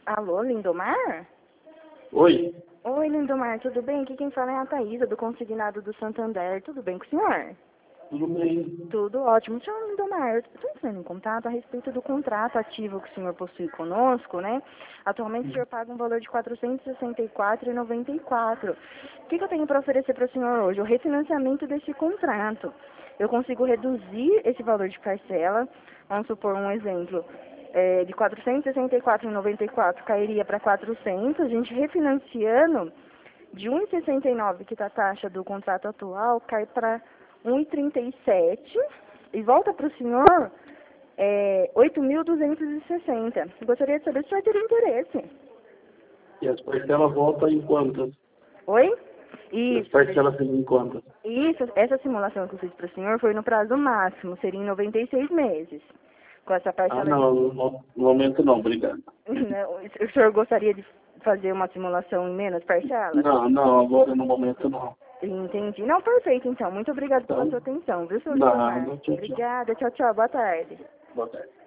Alô, Lindomar? Oi, Oi, Lindomar, tudo bem? Aqui quem fala é a Thaísa, do Consignado do Santander. Tudo bem com o senhor? tudo bem? Tudo ótimo. Senhor Lindomar, eu estou entrando em contato a respeito do contrato ativo que o senhor possui conosco, né? Atualmente o senhor paga um valor de R$ 464,94. O que eu tenho para oferecer para o senhor hoje? O refinanciamento desse contrato. Eu consigo reduzir esse valor de parcela, vamos supor um exemplo, de R$ 464,94 cairia para 400, a gente refinanciando de 1,69 que está a taxa do contrato atual, cai para 1,37 e volta para o senhor 8.260. Gostaria de saber se o senhor teria interesse. E as parcelas voltam em quantas? Oi? E as Isso, parcelas ficam em quantas? isso, essa simulação que eu fiz para o senhor foi no prazo máximo, seria em 96 meses. Com essa Ah, parcela não, no momento não, obrigado. O senhor gostaria de fazer uma simulação em menos parcelas? Não, agora no momento não. Entendi. Não, perfeito, então. Muito obrigada pela Então, sua atenção, viu, seu Lindomar? nada, tchau, tchau. Obrigada. Tchau, tchau. Boa tarde. Boa tarde.